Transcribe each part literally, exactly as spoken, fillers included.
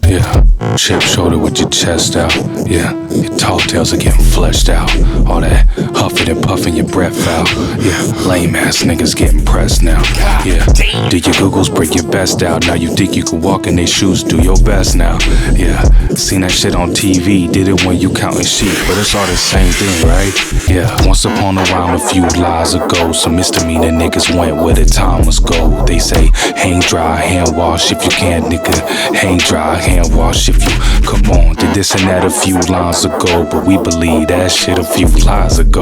Yeah, chip shoulder with your chest out. Yeah, your tall tales are getting fleshed out. All that huffing and puffing your breath out. Yeah, lame ass niggas getting pressed now. Yeah, did your googles break your best out? Now you think you can walk in their shoes, do your best now. Yeah, seen that shit on T V, did it when you counting sheep, but it's all the same thing, right? Yeah, once upon a while a few lies ago, some misdemeanor niggas went where the time was gold. They say, hang dry, hand wash if you can, nigga. Hang dry, hand wash if you, come on, did this and that a few lines ago, but we believe that shit a few lies ago.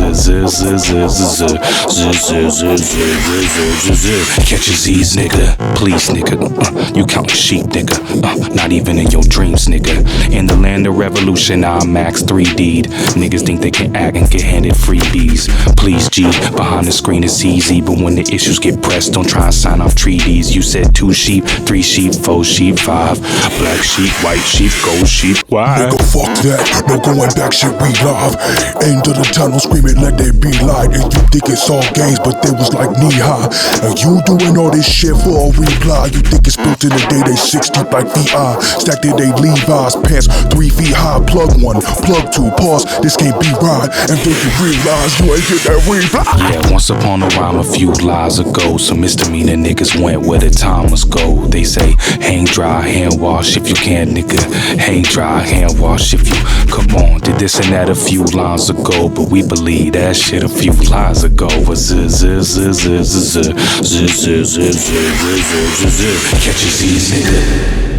Catch your Z's, nigga, please, nigga. Uh, you countin' sheep, nigga. Uh, not even in your dreams, nigga. In the land of revolution, I'm max three D'd. Niggas think they can act and get handed freebies. Please, G, behind the screen it's easy, but when the issues get pressed, don't try and sign off treaties. You said two sheep, three sheep, four sheep, five. Black sheep, white sheep, gold sheep, why? Nigga, fuck that, no going back, shit, we live. Aim to the tunnel, screaming, let there be light. And you think it's all games, but they was like knee high. And you doing all this shit for a reply. You think it's built in the day, they six deep like V I. Stacked in they Levi's pants, three feet high. Plug one, plug two, pause, this can't be right. And then you realize you ain't get that reply. Yeah, once upon a while, a few lies ago, some misdemeanor niggas went where the time was gold. They say, hang dry, hand wash if you can, nigga. Hang dry, hand wash if you, come on, did this and that a few lines ago, but we believe that shit a few lies ago. Catch your Z's, nigga.